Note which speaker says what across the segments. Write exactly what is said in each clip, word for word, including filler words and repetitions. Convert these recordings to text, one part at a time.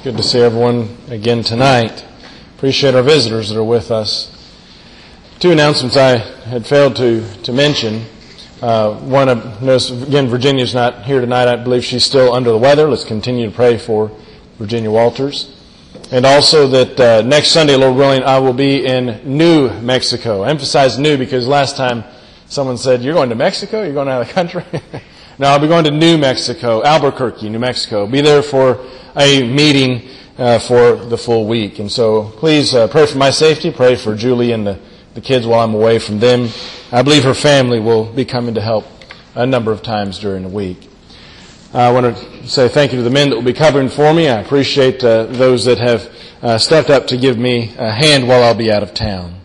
Speaker 1: Good to see everyone again tonight. Appreciate our visitors that are with us. Two announcements I had failed to, to mention. Uh, one, of, notice again, Virginia's not here tonight. I believe she's still under the weather. Let's continue to pray for Virginia Walters. And also that uh, next Sunday, Lord willing, I will be in New Mexico. I emphasize new because last time someone said, "You're going to Mexico? You're going out of the country?" No, I'll be going to New Mexico, Albuquerque, New Mexico. Be there for a meeting uh, for the full week. And so please uh, pray for my safety. Pray for Julie and the, the kids while I'm away from them. I believe her family will be coming to help a number of times during the week. I want to say thank you to the men that will be covering for me. I appreciate uh, those that have uh, stepped up to give me a hand while I'll be out of town.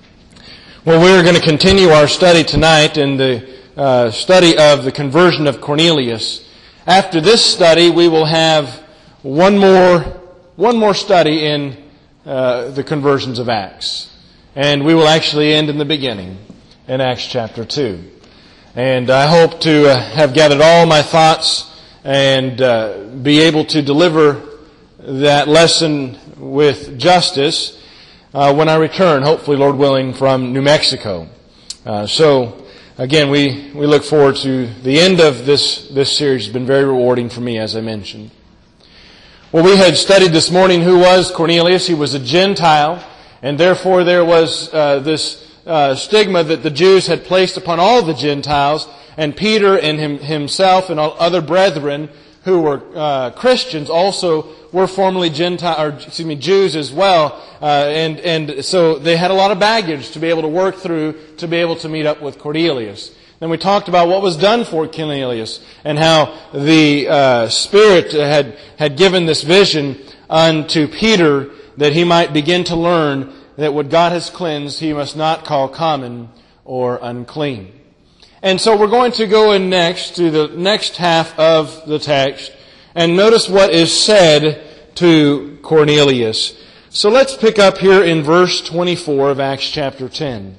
Speaker 1: Well, we're going to continue our study tonight in the Uh, study of the conversion of Cornelius. After this study, we will have one more one more study in uh, the conversions of Acts. And we will actually end in the beginning, in Acts chapter two. And I hope to uh, have gathered all my thoughts and uh, be able to deliver that lesson with justice uh, when I return, hopefully, Lord willing, from New Mexico. Uh, so... Again, we, we look forward to the end of this, this series. It's been very rewarding for me, as I mentioned. Well, we had studied this morning who was Cornelius. He was a Gentile, and therefore there was uh, this uh, stigma that the Jews had placed upon all the Gentiles, and Peter and him, himself and all other brethren who were uh, Christians also were formerly Gentile, or excuse me, Jews as well, uh, and and so they had a lot of baggage to be able to work through to be able to meet up with Cornelius. Then we talked about what was done for Cornelius and how the uh, Spirit had had given this vision unto Peter that he might begin to learn that what God has cleansed he must not call common or unclean. And so we're going to go in next to the next half of the text and notice what is said to Cornelius. So let's pick up here in verse twenty-four of Acts chapter ten.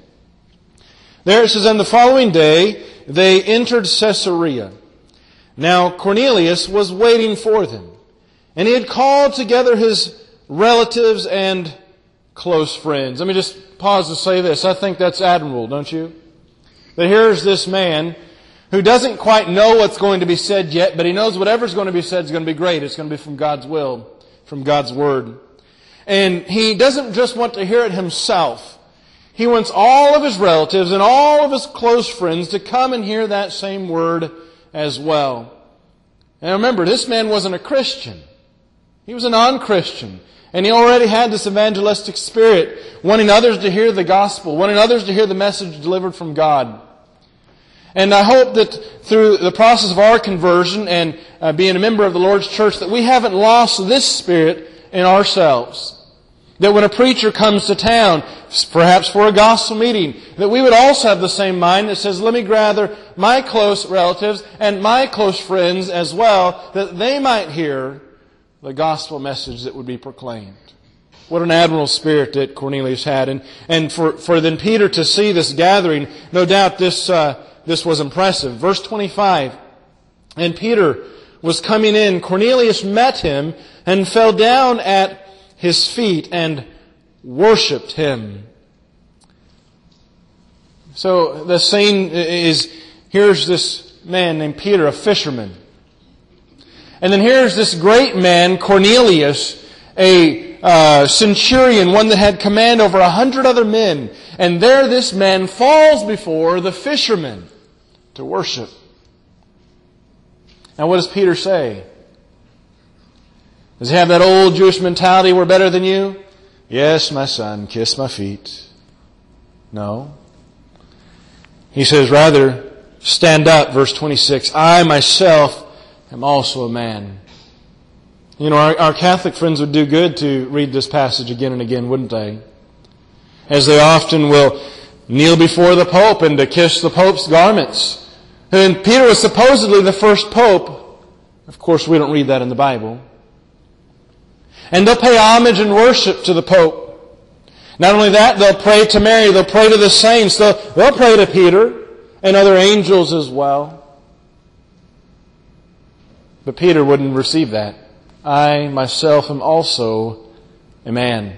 Speaker 1: There it says, "And the following day they entered Caesarea. Now Cornelius was waiting for them, and he had called together his relatives and close friends." Let me just pause to say this. I think that's admirable, don't you? That here's this man who doesn't quite know what's going to be said yet, but he knows whatever's going to be said is going to be great. It's going to be from God's will, from God's Word. And he doesn't just want to hear it himself. He wants all of his relatives and all of his close friends to come and hear that same Word as well. And remember, this man wasn't a Christian. He was a non-Christian. And he already had this evangelistic spirit, wanting others to hear the gospel, wanting others to hear the message delivered from God. And I hope that through the process of our conversion and uh, being a member of the Lord's church that we haven't lost this spirit in ourselves. That when a preacher comes to town, perhaps for a gospel meeting, that we would also have the same mind that says, let me gather my close relatives and my close friends as well, that they might hear the gospel message that would be proclaimed. What an admirable spirit that Cornelius had. And, and for, for then Peter to see this gathering, no doubt this... Uh, This was impressive. Verse twenty-five, "And Peter was coming in. Cornelius met him and fell down at his feet and worshipped him." So the scene is, here's this man named Peter, a fisherman. And then here's this great man, Cornelius, a uh, centurion, one that had command over a hundred other men. And there this man falls before the fishermen to worship. Now what does Peter say? Does he have that old Jewish mentality, we're better than you? Yes, my son, kiss my feet. No. He says, rather, stand up, verse twenty-six, "I myself am also a man." You know, our, our Catholic friends would do good to read this passage again and again, wouldn't they? As they often will kneel before the Pope and to kiss the Pope's garments. And Peter was supposedly the first Pope. Of course, we don't read that in the Bible. And they'll pay homage and worship to the Pope. Not only that, they'll pray to Mary, they'll pray to the saints, they'll, they'll pray to Peter and other angels as well. But Peter wouldn't receive that. I myself am also a man.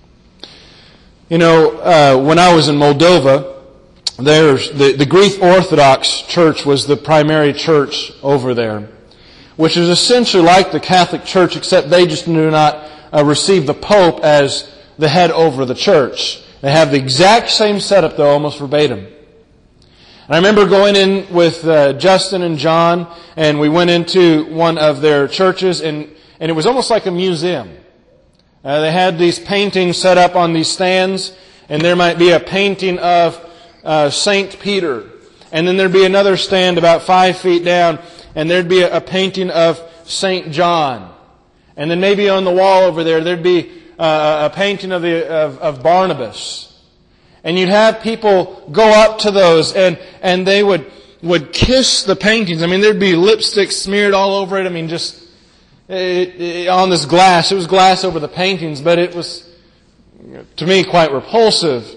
Speaker 1: You know, uh, when I was in Moldova, there's the, the Greek Orthodox Church was the primary church over there, which is essentially like the Catholic Church, except they just do not uh, receive the Pope as the head over the church. They have the exact same setup, though, almost verbatim. And I remember going in with uh, Justin and John, and we went into one of their churches, and, and it was almost like a museum. Uh, they had these paintings set up on these stands, and there might be a painting of uh, Saint Peter. And then there'd be another stand about five feet down, and there'd be a, a painting of Saint John. And then maybe on the wall over there, there'd be uh, a painting of, the, of, of Barnabas. And you'd have people go up to those, and, and they would, would kiss the paintings. I mean, there'd be lipstick smeared all over it. I mean, just It, it, on this glass. It was glass over the paintings, but it was, to me, quite repulsive.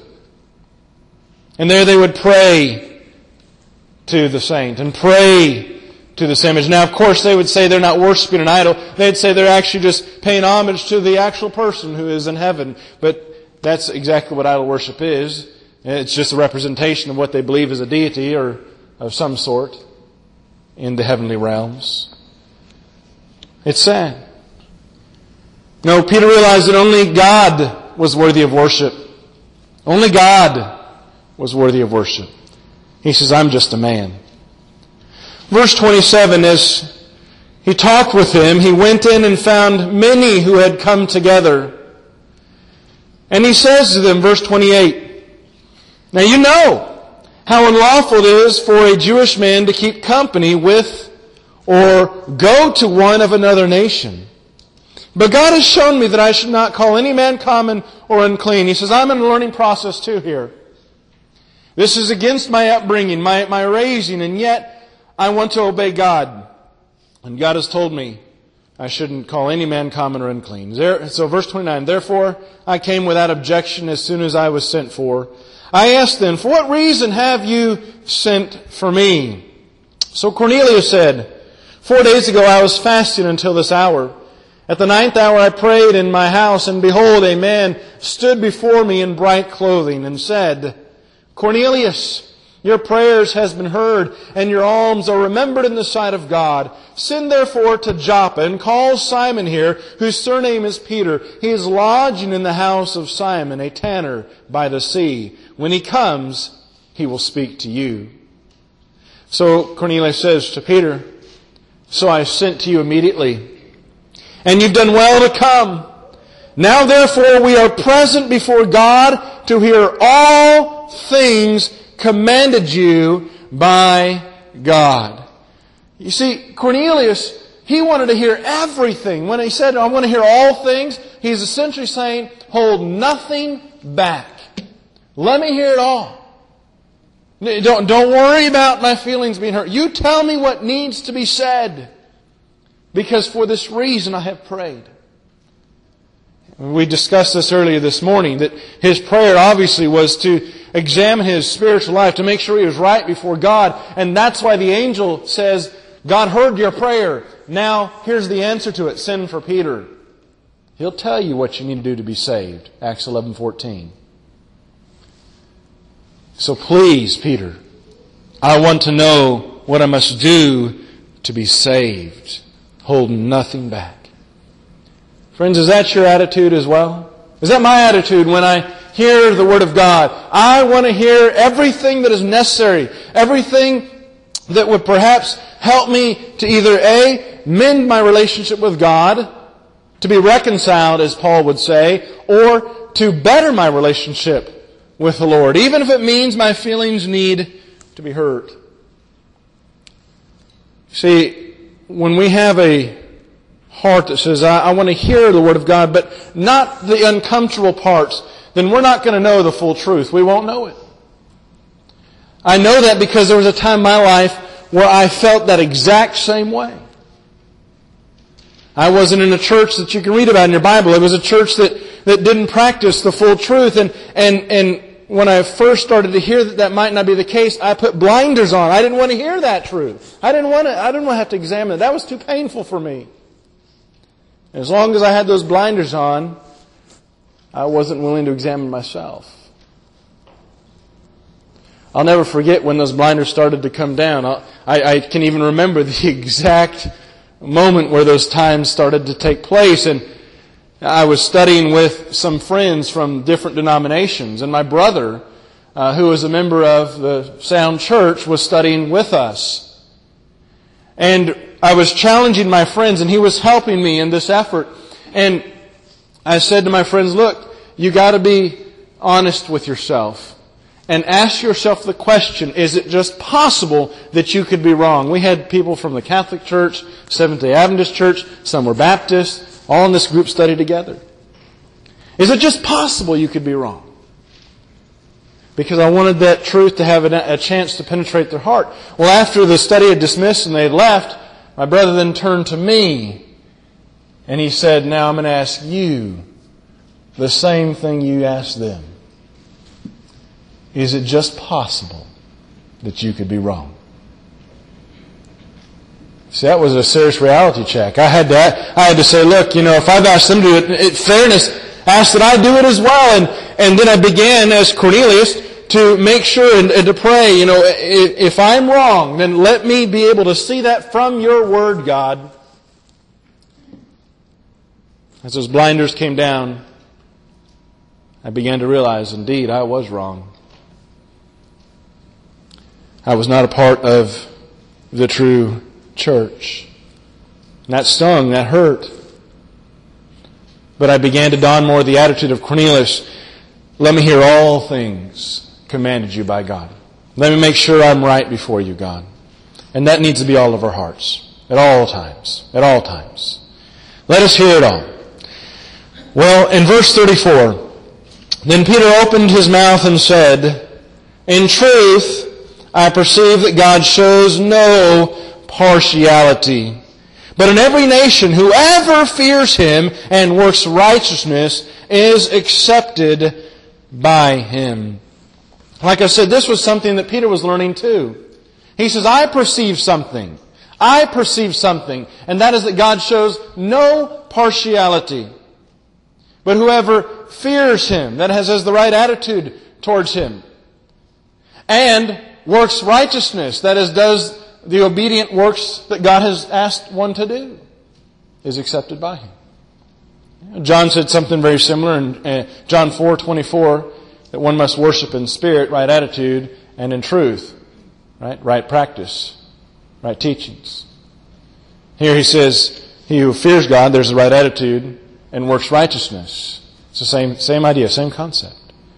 Speaker 1: And there they would pray to the saint and pray to this image. Now, of course, they would say they're not worshiping an idol. They'd say they're actually just paying homage to the actual person who is in heaven. But that's exactly what idol worship is. It's just a representation of what they believe is a deity or of some sort in the heavenly realms. It's sad. No, Peter realized that only God was worthy of worship. Only God was worthy of worship. He says, I'm just a man. Verse twenty-seven, as he talked with him, he went in and found many who had come together. And he says to them, verse twenty-eight, now you know how unlawful it is for a Jewish man to keep company with or go to one of another nation. But God has shown me that I should not call any man common or unclean. He says, I'm in a learning process too here. This is against my upbringing, my, my raising, and yet I want to obey God. And God has told me I shouldn't call any man common or unclean. There, so verse twenty-nine, therefore I came without objection as soon as I was sent for. I asked then, for what reason have you sent for me? So Cornelius said, Four days ago I was fasting until this hour. At the ninth hour I prayed in my house, and behold, a man stood before me in bright clothing and said, Cornelius, your prayers has been heard, and your alms are remembered in the sight of God. Send therefore to Joppa, and call Simon here, whose surname is Peter. He is lodging in the house of Simon, a tanner by the sea. When he comes, he will speak to you. So Cornelius says to Peter, So I sent to you immediately, and you've done well to come. Now therefore we are present before God to hear all things commanded you by God. You see, Cornelius, he wanted to hear everything. When he said, I want to hear all things, he's essentially saying, hold nothing back. Let me hear it all. Don't, don't worry about my feelings being hurt. You tell me what needs to be said. Because for this reason I have prayed. We discussed this earlier this morning, that his prayer obviously was to examine his spiritual life, to make sure he was right before God. And that's why the angel says, God heard your prayer. Now, here's the answer to it. Send for Peter. He'll tell you what you need to do to be saved. Acts eleven fourteen. So please, Peter, I want to know what I must do to be saved. Hold nothing back. Friends, is that your attitude as well? Is that my attitude when I hear the Word of God? I want to hear everything that is necessary. Everything that would perhaps help me to either A, mend my relationship with God, to be reconciled, as Paul would say, or to better my relationship with the Lord, even if it means my feelings need to be hurt. See, when we have a heart that says, I, I want to hear the Word of God, but not the uncomfortable parts, then we're not going to know the full truth. We won't know it. I know that because there was a time in my life where I felt that exact same way. I wasn't in a church that you can read about in your Bible. It was a church that, that didn't practice the full truth. And, and, and when I first started to hear that that might not be the case, I put blinders on. I didn't want to hear that truth. I didn't want to, I didn't want to have to examine it. That was too painful for me. As long as I had those blinders on, I wasn't willing to examine myself. I'll never forget when those blinders started to come down. I, I can even remember the exact moment where those times started to take place. And I was studying with some friends from different denominations. And my brother, uh, who was a member of the Sound Church, was studying with us. And I was challenging my friends, and he was helping me in this effort. And I said to my friends, look, you got to be honest with yourself. And ask yourself the question, is it just possible that you could be wrong? We had people from the Catholic Church, Seventh-day Adventist Church, some were Baptists, all in this group study together. Is it just possible you could be wrong? Because I wanted that truth to have a chance to penetrate their heart. Well, after the study had dismissed and they had left, my brother then turned to me and he said, now I'm going to ask you the same thing you asked them. Is it just possible that you could be wrong? See, that was a serious reality check. I had to, I had to say, look, you know, if I've asked them to do it, in fairness, ask that I do it as well. And, and then I began, as Cornelius, to make sure and, and to pray, you know, if, if I'm wrong, then let me be able to see that from your word, God. As those blinders came down, I began to realize, indeed, I was wrong. I was not a part of the true church. And that stung, that hurt. But I began to don more the attitude of Cornelius. Let me hear all things commanded you by God. Let me make sure I'm right before you, God. And that needs to be all of our hearts. At all times. At all times. Let us hear it all. Well, in verse thirty-four, then Peter opened his mouth and said, in truth, I perceive that God shows no partiality. But in every nation, whoever fears Him and works righteousness is accepted by Him. Like I said, this was something that Peter was learning too. He says, I perceive something. I perceive something. And that is that God shows no partiality. But whoever fears Him, that has, has the right attitude towards Him, and works righteousness, that is, does the obedient works that God has asked one to do, is accepted by Him. John said something very similar in John four twenty-four, that one must worship in spirit, right attitude, and in truth, right, right practice, right teachings. Here he says, he who fears God, there's the right attitude, and works righteousness. It's the same, same idea, same concept.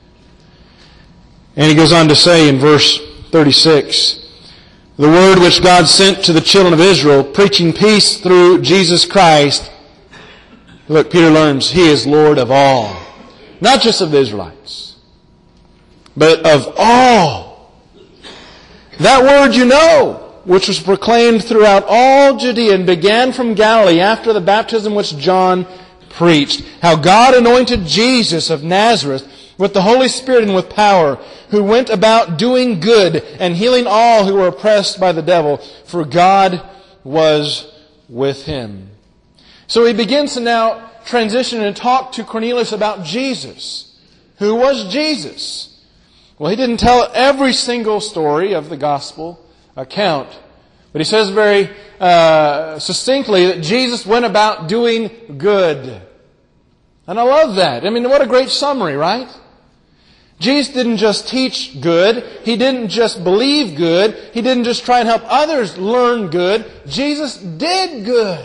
Speaker 1: And he goes on to say in verse thirty-six, the word which God sent to the children of Israel, preaching peace through Jesus Christ. Look, Peter learns He is Lord of all. Not just of the Israelites, but of all. That word you know, which was proclaimed throughout all Judea and began from Galilee after the baptism which John preached. How God anointed Jesus of Nazareth with the Holy Spirit and with power, who went about doing good and healing all who were oppressed by the devil, for God was with Him. So he begins to now transition and talk to Cornelius about Jesus. Who was Jesus? Well, he didn't tell every single story of the gospel account, but he says very uh, succinctly that Jesus went about doing good. And I love that. I mean, what a great summary, right? Jesus didn't just teach good. He didn't just believe good. He didn't just try and help others learn good. Jesus did good.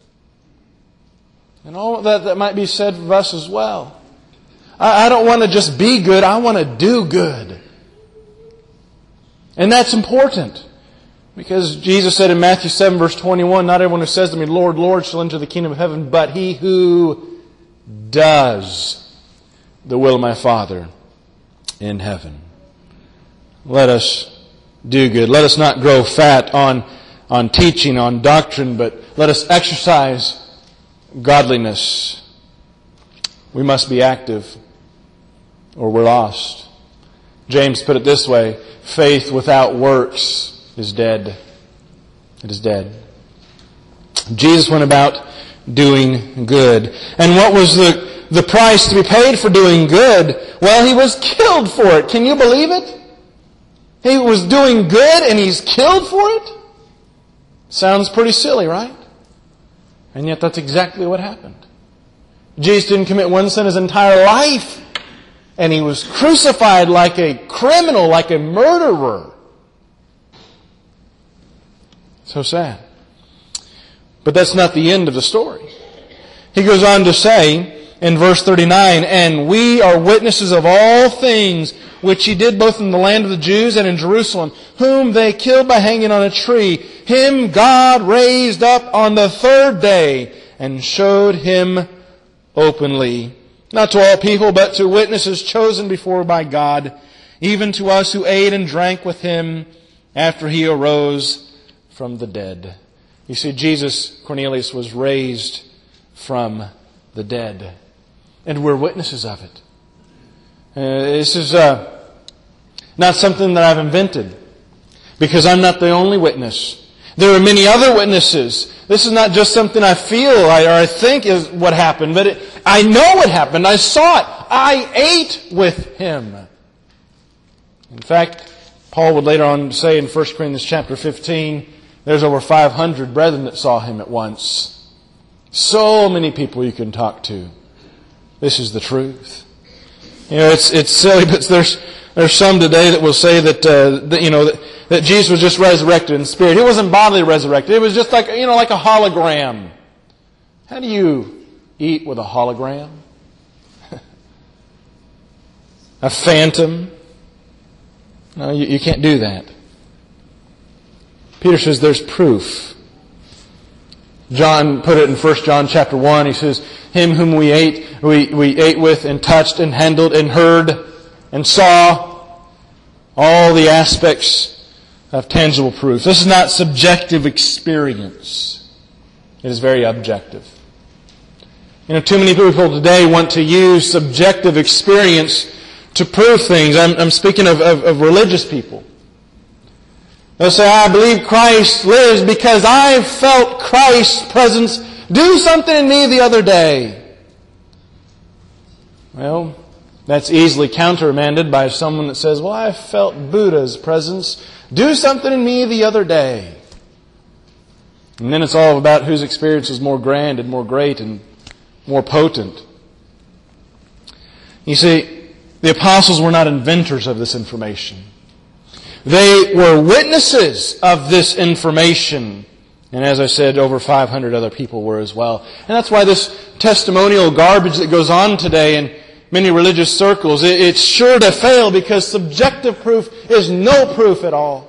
Speaker 1: And all that, that might be said of us as well. I, I don't want to just be good. I want to do good. And that's important. Because Jesus said in Matthew seven verse twenty-one, not everyone who says to me, Lord, Lord, shall enter the kingdom of heaven, but he who does the will of my Father in heaven. Let us do good. Let us not grow fat on, on teaching, on doctrine, but let us exercise godliness. We must be active or we're lost. James put it this way, faith without works is dead. It is dead. Jesus went about doing good. And what was the, the price to be paid for doing good? Well, he was killed for it. Can you believe it? He was doing good and he's killed for it? Sounds pretty silly, right? And yet that's exactly what happened. Jesus didn't commit one sin his entire life. And he was crucified like a criminal, like a murderer. So sad. But that's not the end of the story. He goes on to say in verse thirty-nine, "And we are witnesses of all things which he did both in the land of the Jews and in Jerusalem, whom they killed by hanging on a tree. Him God raised up on the third day and showed him openly, not to all people, but to witnesses chosen before by God, even to us who ate and drank with him after he arose from the dead." You see, Jesus, Cornelius, was raised from the dead. And we're witnesses of it. Uh, this is uh, not something that I've invented, because I'm not the only witness. There are many other witnesses. This is not just something I feel or I think is what happened, but it, I know what happened. I saw it. I ate with him. In fact, Paul would later on say in First Corinthians chapter fifteen, there's over five hundred brethren that saw him at once. So many people you can talk to. This is the truth. You know, it's it's silly, but there's there's some today that will say that, uh, that you know that, that Jesus was just resurrected in spirit. He wasn't bodily resurrected. It was just like you know like a hologram. How do you eat with a hologram? A phantom? No, you, you can't do that. Peter says there's proof. John put it in First John chapter one. He says, "Him whom we ate, we, we ate with and touched and handled and heard and saw." All the aspects of tangible proof. This is not subjective experience. It is very objective. You know, too many people today want to use subjective experience to prove things. I'm, I'm speaking of, of, of religious people. They'll say, "I believe Christ lives because I felt Christ's presence do something in me the other day." Well, that's easily countermanded by someone that says, "Well, I felt Buddha's presence do something in me the other day." And then it's all about whose experience is more grand and more great and more potent. You see, the apostles were not inventors of this information. They were witnesses of this information. And as I said, over five hundred other people were as well. And that's why this testimonial garbage that goes on today in many religious circles, it's sure to fail because subjective proof is no proof at all.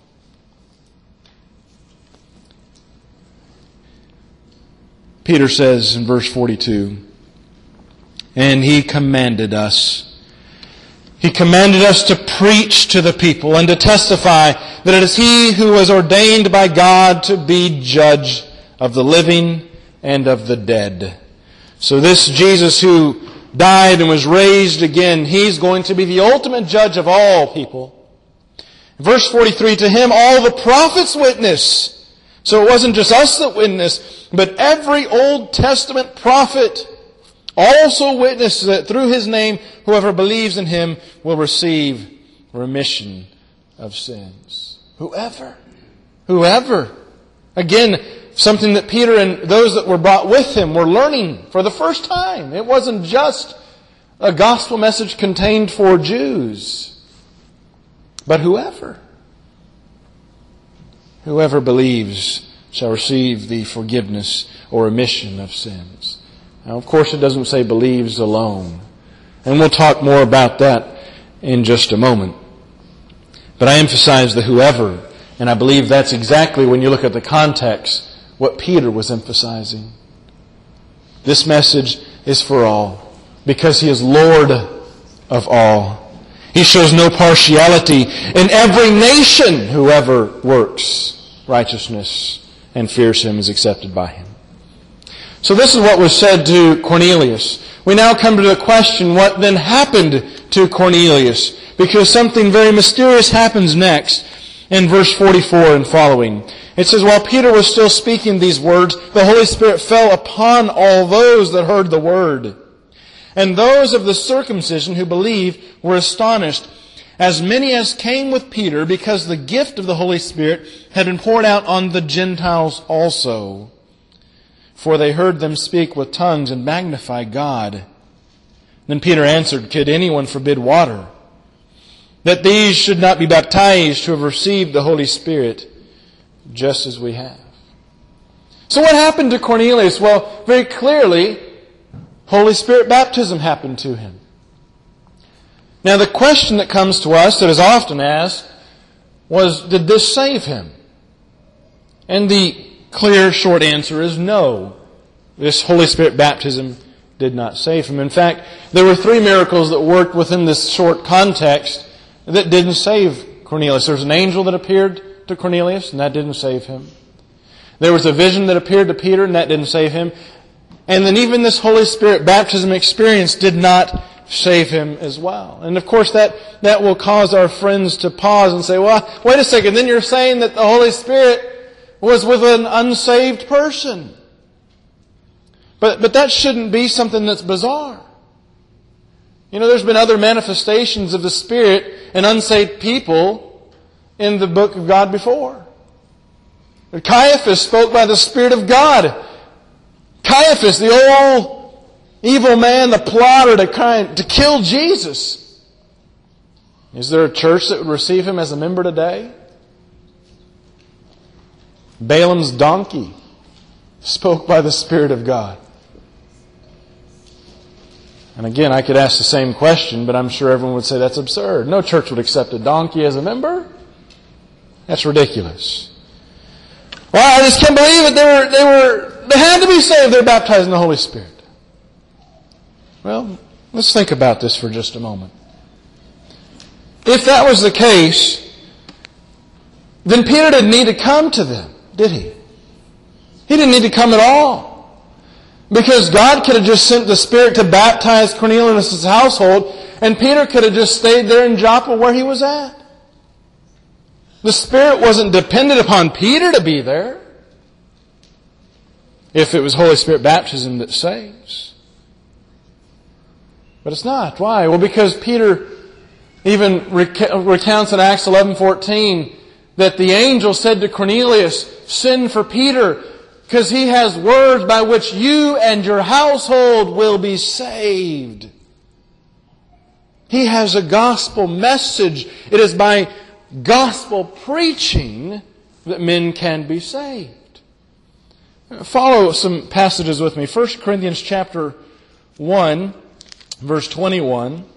Speaker 1: Peter says in verse forty-two, "And he commanded us He commanded us to preach to the people and to testify that it is He who was ordained by God to be judge of the living and of the dead." So this Jesus who died and was raised again, He's going to be the ultimate judge of all people. Verse forty-three, "To Him all the prophets witness." So it wasn't just us that witnessed, but every Old Testament prophet also witness that through His name, whoever believes in Him will receive remission of sins. Whoever. Whoever. Again, something that Peter and those that were brought with him were learning for the first time. It wasn't just a gospel message contained for Jews, but whoever. Whoever believes shall receive the forgiveness or remission of sins. Now, of course, it doesn't say believes alone. And we'll talk more about that in just a moment. But I emphasize the whoever, and I believe that's exactly, when you look at the context, what Peter was emphasizing. This message is for all, because He is Lord of all. He shows no partiality. In every nation, whoever works righteousness and fears Him is accepted by Him. So this is what was said to Cornelius. We now come to the question, what then happened to Cornelius? Because something very mysterious happens next. in verse forty-four and following. It says, while Peter was still speaking these words, the Holy Spirit fell upon all those that heard the word. And those of the circumcision who believed were astonished, as many as came with Peter, because the gift of the Holy Spirit had been poured out on the Gentiles also. For they heard them speak with tongues and magnify God. Then Peter answered, could anyone forbid water, that these should not be baptized who have received the Holy Spirit, just as we have? So what happened to Cornelius? Well, very clearly, Holy Spirit baptism happened to him. Now the question that comes to us that is often asked was, did this save him? And the clear, short answer is no. This Holy Spirit baptism did not save him. In fact, there were three miracles that worked within this short context that didn't save Cornelius. There was an angel that appeared to Cornelius, and that didn't save him. There was a vision that appeared to Peter, and that didn't save him. And then even this Holy Spirit baptism experience did not save him as well. And of course that, that will cause our friends to pause and say, well, wait a second, then you're saying that the Holy Spirit was with an unsaved person. But, but that shouldn't be something that's bizarre. You know, there's been other manifestations of the Spirit in unsaved people in the book of God before. Caiaphas spoke by the Spirit of God. Caiaphas, the old evil man, the plotter to, kind, to kill Jesus. Is there a church that would receive him as a member today? Balaam's donkey spoke by the Spirit of God. And again, I could ask the same question, but I'm sure everyone would say that's absurd. No church would accept a donkey as a member. That's ridiculous. Well, I just can't believe it. They were, they were, they had to be saved. They're baptized in the Holy Spirit. Well, let's think about this for just a moment. If that was the case, then Peter didn't need to come to them, did he? He didn't need to come at all. Because God could have just sent the Spirit to baptize Cornelius' household, and Peter could have just stayed there in Joppa where he was at. The Spirit wasn't dependent upon Peter to be there, if it was Holy Spirit baptism that saves. But it's not. Why? Well, because Peter even recounts in Acts eleven fourteen that the angel said to Cornelius, send for Peter, because he has words by which you and your household will be saved. He has a gospel message. It is by gospel preaching that men can be saved. Follow some passages with me. First Corinthians chapter one, verse twenty-one.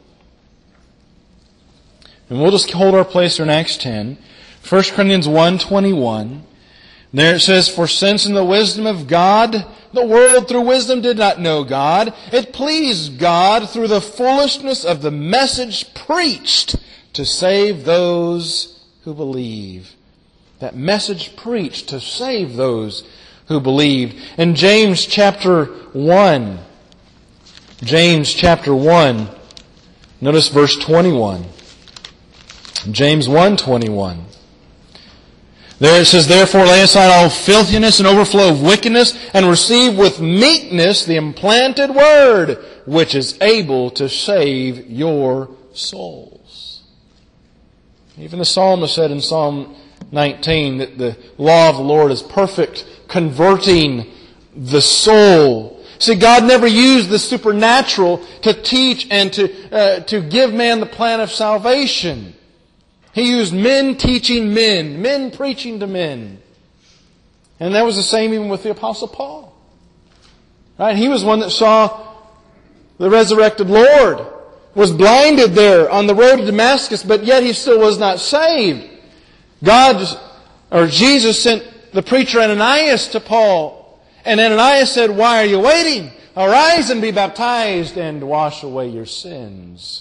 Speaker 1: And we'll just hold our place here in Acts ten. First Corinthians one, twenty-one. There it says, for since in the wisdom of God, the world through wisdom did not know God, it pleased God through the foolishness of the message preached to save those who believe. That message preached to save those who believed. In James chapter one, James chapter one, notice verse twenty-one. James one, twenty-one. There it says, therefore lay aside all filthiness and overflow of wickedness, and receive with meekness the implanted word, which is able to save your souls. Even the psalmist said in Psalm nineteen that the law of the Lord is perfect, converting the soul. See, God never used the supernatural to teach and to uh, to give man the plan of salvation. He used men teaching men, men preaching to men. And that was the same even with the Apostle Paul. Right? He was one that saw the resurrected Lord, was blinded there on the road to Damascus, but yet he still was not saved. God, or Jesus sent the preacher Ananias to Paul. And Ananias said, why are you waiting? Arise and be baptized and wash away your sins.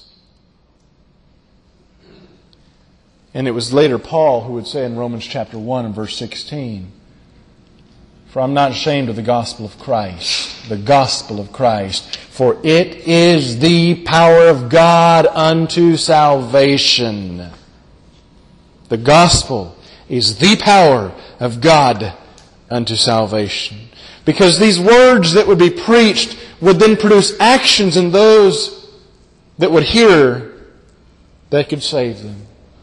Speaker 1: And it was later Paul who would say in Romans chapter one and verse sixteen, for I'm not ashamed of the gospel of Christ, the gospel of Christ, for it is the power of God unto salvation. The gospel is the power of God unto salvation. Because these words that would be preached would then produce actions in those that would hear that could save them.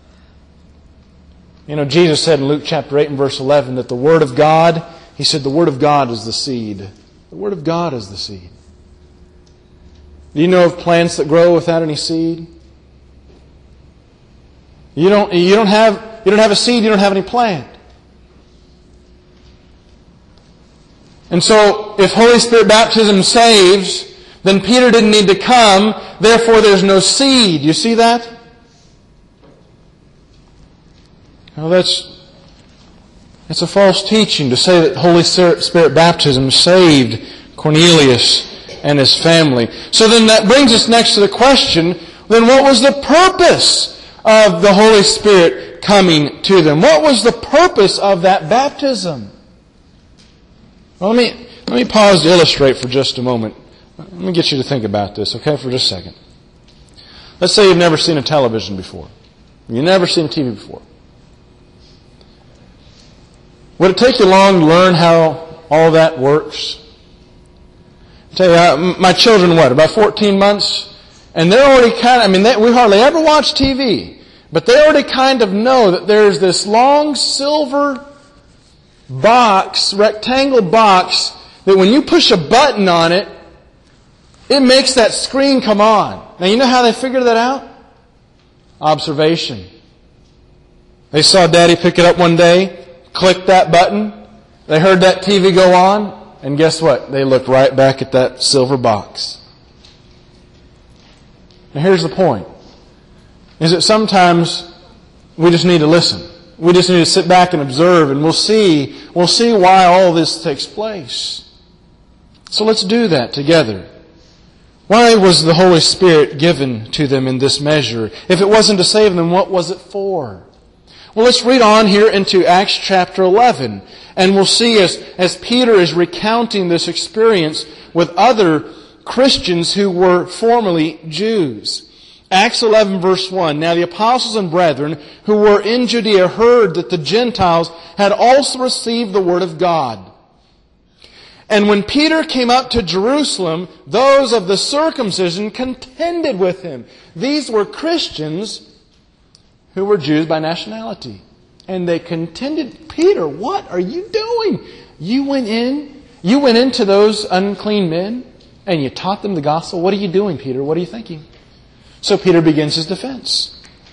Speaker 1: You know, Jesus said in Luke chapter eight and verse eleven that the Word of God, He said the Word of God is the seed. The Word of God is the seed. Do you know of plants that grow without any seed? You don't, you don't have, you don't have a seed, you don't have any plant. And so, if Holy Spirit baptism saves, then Peter didn't need to come, therefore there's no seed. You see that? Well, that's, it's a false teaching to say that Holy Spirit baptism saved Cornelius and his family. So then that brings us next to the question, then what was the purpose of the Holy Spirit coming to them? What was the purpose of that baptism? Well, let me, let me pause to illustrate for just a moment. Let me get you to think about this, okay, for just a second. Let's say you've never seen a television before. You've never seen a T V before. Would it take you long to learn how all that works? I tell you, uh, my children, what, about fourteen months? And they're already kind of, I mean, they, we hardly ever watch T V. But they already kind of know that there's this long silver box, rectangle box, that when you push a button on it, it makes that screen come on. Now, you know how they figured that out? Observation. They saw Daddy pick it up one day, click that button, they heard that T V go on, and guess what? They looked right back at that silver box. Now here's the point. Is that sometimes we just need to listen. We just need to sit back and observe, and we'll see, we'll see why all this takes place. So let's do that together. Why was the Holy Spirit given to them in this measure? If it wasn't to save them, what was it for? Well, let's read on here into Acts chapter eleven. And we'll see as, as Peter is recounting this experience with other Christians who were formerly Jews. Acts eleven verse one. Now the apostles and brethren who were in Judea heard that the Gentiles had also received the word of God. And when Peter came up to Jerusalem, those of the circumcision contended with him. These were Christians who were Jews by nationality. And they contended, Peter, what are you doing? You went in, you went into those unclean men and you taught them the gospel. What are you doing, Peter? What are you thinking? So Peter begins his defense.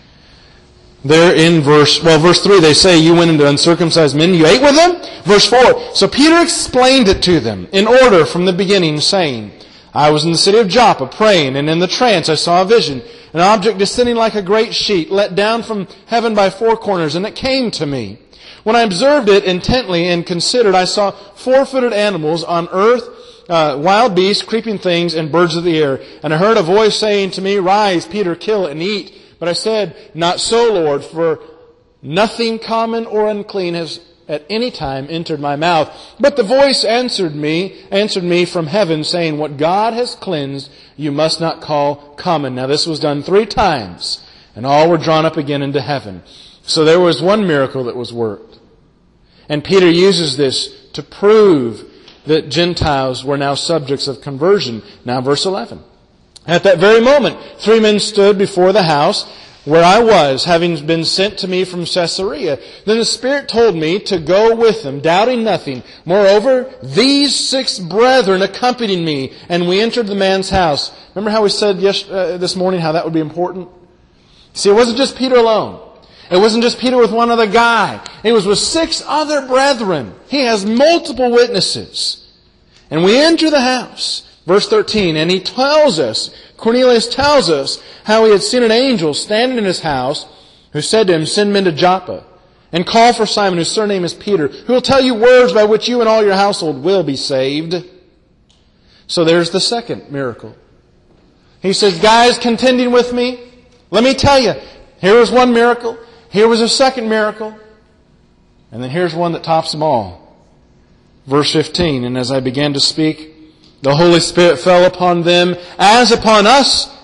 Speaker 1: There in verse, well, verse three, they say, you went into uncircumcised men, you ate with them? Verse four, so Peter explained it to them in order from the beginning, saying, I was in the city of Joppa praying, and in the trance I saw a vision, an object descending like a great sheet, let down from heaven by four corners, and it came to me. When I observed it intently and considered, I saw four-footed animals on earth, uh, wild beasts, creeping things, and birds of the air. And I heard a voice saying to me, rise, Peter, kill and eat. But I said, not so, Lord, for nothing common or unclean has at any time entered my mouth. But the voice answered me, answered me from heaven, saying, what God has cleansed, you must not call common. Now this was done three times, and all were drawn up again into heaven. So there was one miracle that was worked. And Peter uses this to prove that Gentiles were now subjects of conversion. Now verse eleven. At that very moment, three men stood before the house where I was, having been sent to me from Caesarea. Then the Spirit told me to go with them, doubting nothing. Moreover, these six brethren accompanied me, and we entered the man's house. Remember how we said yes, uh, this morning how that would be important? See, it wasn't just Peter alone. It wasn't just Peter with one other guy. It was with six other brethren. He has multiple witnesses. And we enter the house. Verse thirteen, and he tells us, Cornelius tells us how he had seen an angel standing in his house who said to him, send men to Joppa and call for Simon, whose surname is Peter, who will tell you words by which you and all your household will be saved. So there's the second miracle. He says, guys contending with me, let me tell you, here was one miracle, here was a second miracle, and then here's one that tops them all. Verse fifteen, and as I began to speak, the Holy Spirit fell upon them as upon us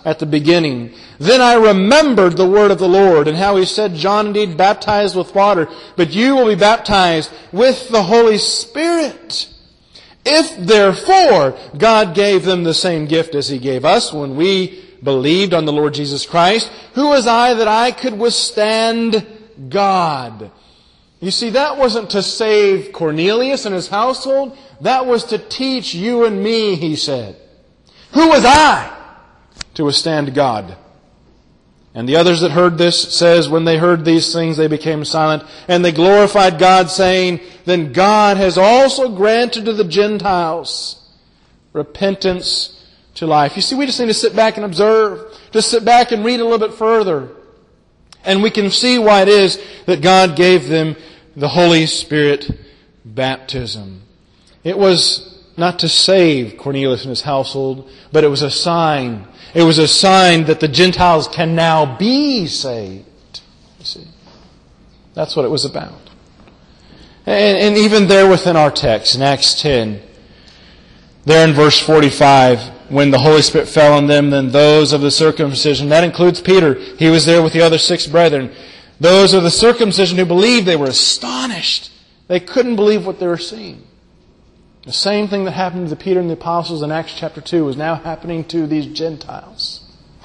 Speaker 1: at the beginning. Then I remembered the word of the Lord and how He said, John indeed baptized with water, but you will be baptized with the Holy Spirit. If therefore God gave them the same gift as He gave us when we believed on the Lord Jesus Christ, who was I that I could withstand God? You see, that wasn't to save Cornelius and his household. That was to teach you and me, he said. Who was I to withstand God? And the others that heard this says, when they heard these things, they became silent, and they glorified God, saying, then God has also granted to the Gentiles repentance to life. You see, we just need to sit back and observe. Just sit back and read a little bit further. And we can see why it is that God gave them the Holy Spirit baptism. It was not to save Cornelius and his household, but it was a sign. It was a sign that the Gentiles can now be saved. You see, that's what it was about. And, and even there within our text, in Acts ten, there in verse forty-five, when the Holy Spirit fell on them, then those of the circumcision, that includes Peter, he was there with the other six brethren. Those of the circumcision who believed, they were astonished. They couldn't believe what they were seeing. The same thing that happened to the Peter and the apostles in Acts chapter two is now happening to these Gentiles.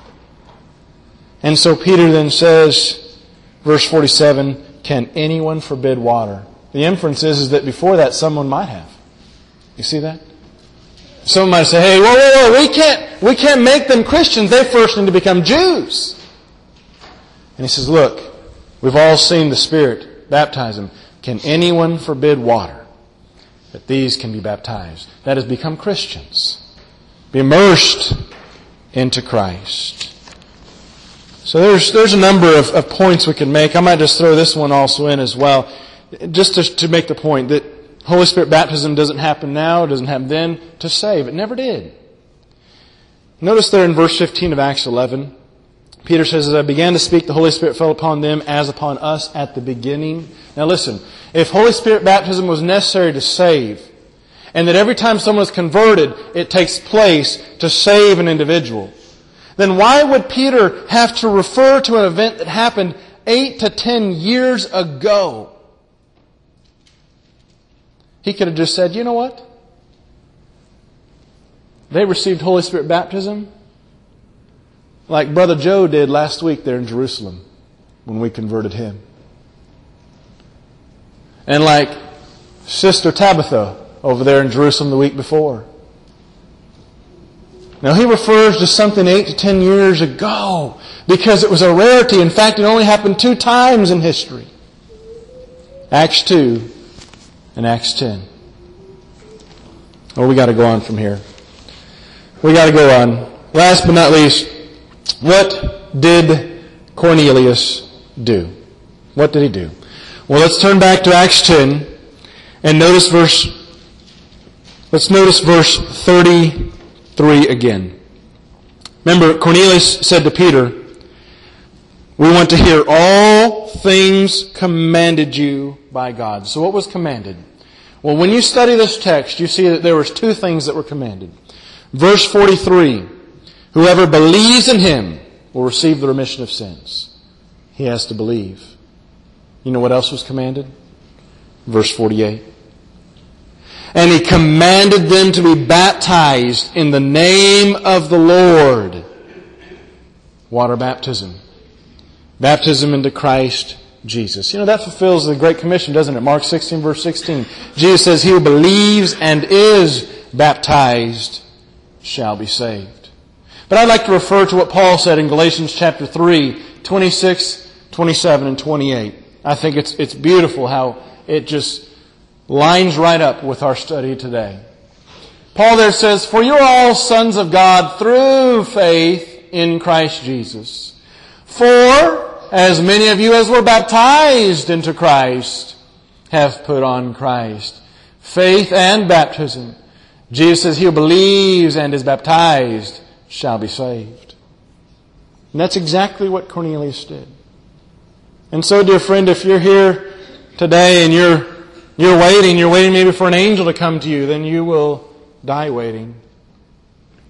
Speaker 1: And so Peter then says, verse forty-seven, can anyone forbid water? The inference is, is that before that someone might have. You see that? Someone might say, hey, whoa, whoa, whoa, we can't, we can't make them Christians. They first need to become Jews. And he says, look, we've all seen the Spirit baptize them. Can anyone forbid water? That these can be baptized. That is, become Christians. Be immersed into Christ. So there's there's a number of, of points we can make. I might just throw this one also in as well. Just to, to make the point that Holy Spirit baptism doesn't happen now, it doesn't happen then, to save. It never did. Notice there in verse fifteen of Acts eleven, Peter says, as I began to speak, the Holy Spirit fell upon them as upon us at the beginning. Now listen, if Holy Spirit baptism was necessary to save, and that every time someone is converted, it takes place to save an individual, then why would Peter have to refer to an event that happened eight to ten years ago? He could have just said, you know what? They received Holy Spirit baptism like Brother Joe did last week there in Jerusalem when we converted him. And like Sister Tabitha over there in Jerusalem the week before. Now he refers to something eight to ten years ago because it was a rarity. In fact, it only happened two times in history. Acts two and Acts ten. Oh, we got to go on from here. We got to go on. Last but not least, what did Cornelius do? What did he do? Well, let's turn back to Acts ten and notice verse. Let's notice verse thirty-three again. Remember, Cornelius said to Peter, "We want to hear all things commanded you by God." So, what was commanded? Well, when you study this text, you see that there was two things that were commanded. Verse forty-three, whoever believes in Him will receive the remission of sins. He has to believe. You know what else was commanded? Verse forty-eight. And He commanded them to be baptized in the name of the Lord. Water baptism. Baptism into Christ Jesus. You know, that fulfills the Great Commission, doesn't it? Mark sixteen, verse sixteen. Jesus says, he who believes and is baptized shall be saved. But I'd like to refer to what Paul said in Galatians chapter three, twenty-six, twenty-seven, and twenty-eight. I think it's it's beautiful how it just lines right up with our study today. Paul there says, for you are all sons of God through faith in Christ Jesus. For as many of you as were baptized into Christ have put on Christ. Faith and baptism. Jesus says, he who believes and is baptized shall be saved. And that's exactly what Cornelius did. And so, dear friend, if you're here today and you're you're waiting, you're waiting maybe for an angel to come to you, then you will die waiting.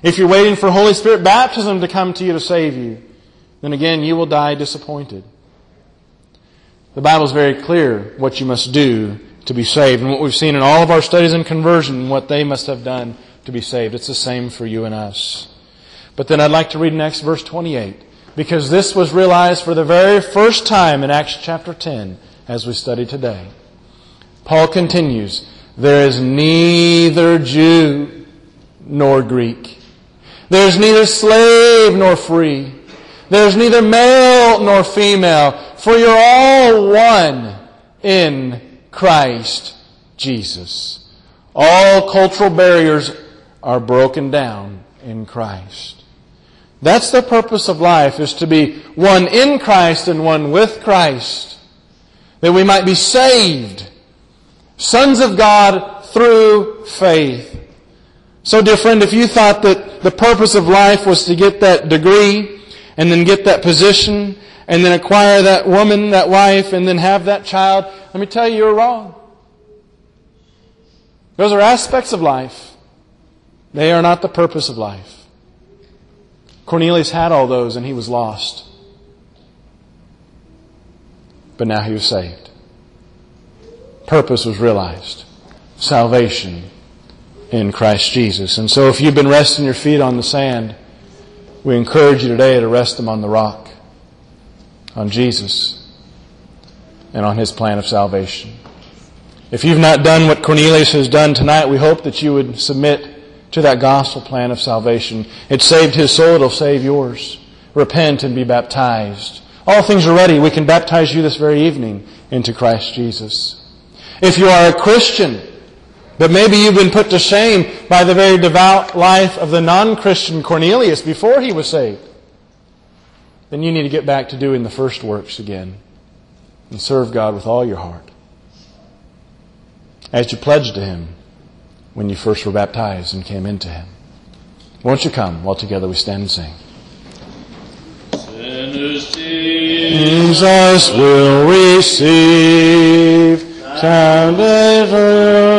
Speaker 1: If you're waiting for Holy Spirit baptism to come to you to save you, then again you will die disappointed. The Bible is very clear what you must do to be saved, and what we've seen in all of our studies in conversion, and what they must have done to be saved. It's the same for you and us. But then I'd like to read next verse twenty-eight, because this was realized for the very first time in Acts chapter ten, as we study today. Paul continues, "There is neither Jew nor Greek. There is neither slave nor free. There is neither male nor female, for you're all one in Christ Jesus." All cultural barriers are broken down in Christ. That's the purpose of life, is to be one in Christ and one with Christ, that we might be saved, sons of God through faith. So, dear friend, if you thought that the purpose of life was to get that degree and then get that position and then acquire that woman, that wife, and then have that child, let me tell you, you're wrong. Those are aspects of life. They are not the purpose of life. Cornelius had all those and he was lost. But now he was saved. Purpose was realized. Salvation in Christ Jesus. And so if you've been resting your feet on the sand, we encourage you today to rest them on the rock, on Jesus, and on His plan of salvation. If you've not done what Cornelius has done tonight, we hope that you would submit to that gospel plan of salvation. It saved his soul, it'll save yours. Repent and be baptized. All things are ready. We can baptize you this very evening into Christ Jesus. If you are a Christian, but maybe you've been put to shame by the very devout life of the non-Christian Cornelius before he was saved, then you need to get back to doing the first works again and serve God with all your heart, as you pledged to Him when you first were baptized and came into Him. Won't you come while together we stand and sing? Sinners, Jesus will receive, sounded